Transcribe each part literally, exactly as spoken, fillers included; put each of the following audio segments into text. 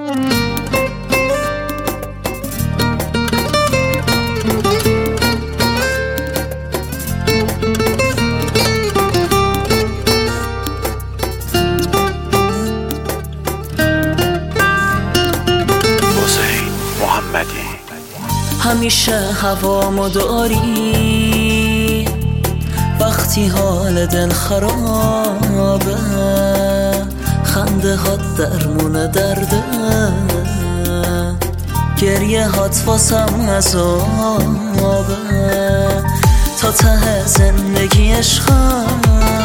همیشه هوامو داری وقتی حال دل خرابه، خنده هات درمون درده، گریه هات واسم عذابه. تا ته زندگی عشقم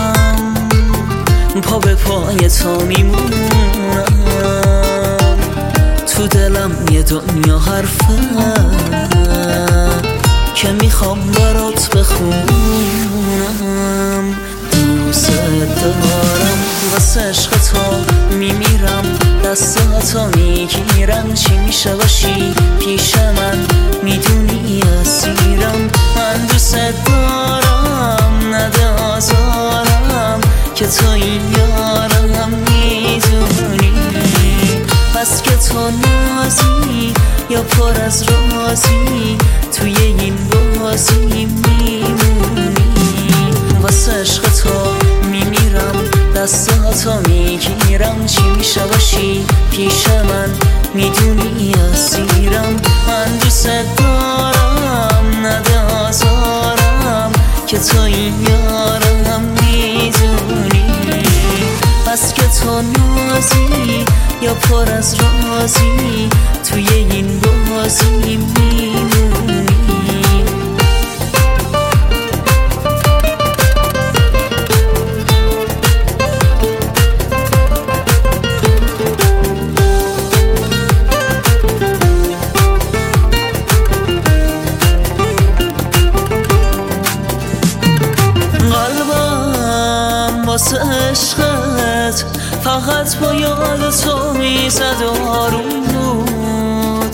پا به پای تو میمونم، تو دلم یه دنیا حرفه که میخوام برات بخونم. دوست دارم واسه عشق تو میمیرم، دستاتو میگیرم، چی میشه باشی پیش من میدونی اسیرم. من دوست دارم نده آزارم که تو این یارم میدونی. بس که تو نازی یا پر از رازی، توی این بازی میمونی. واسه عشق تو میمیرم، دستاتو میگیرم، چی میشه باشی پیش من میدونی اسیرم. من دوست دارم نده آزارم که تو این یارم میدونی. بس که تو نازی یا پر از رازی، توی این بازی میمونی. قلبم واسه عشقت فقط با یاد تو میزد و آروم بود.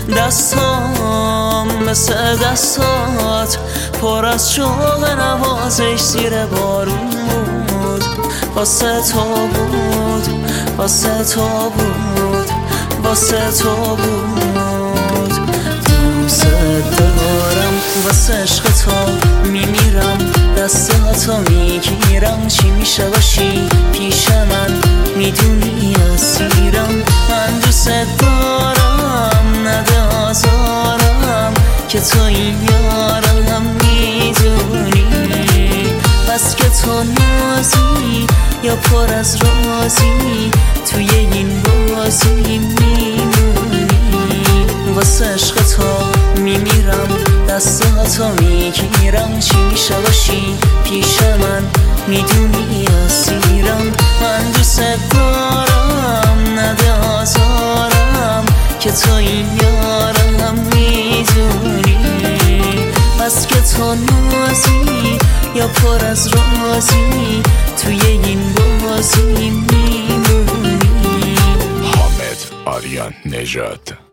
دستام مثل دستات پر از شوق نوازش زیر بارون بود. واسه تو بود، واسه تو بود، واسه تو بود. دوست دارم واسه عشق تو میمیرم، دستاتو میگیرم، چی میشه باشی پیش من میدونی اسیرم. من دوست دارم نده آزارم که تو این یارم میدونی. بس که تو نازی یا پر از رازی، توی این بازی میمونی. واسه عشق تو میمیرم، دستاتو میگیرم، چی میشه باشی پیش من میدونی اسیرم. من دوست دارم نده آزارم که تو این یارم میدونی. بس که تو نازی یا پر از رازی، توی این بازی میمونی. حامد آریان نژاد.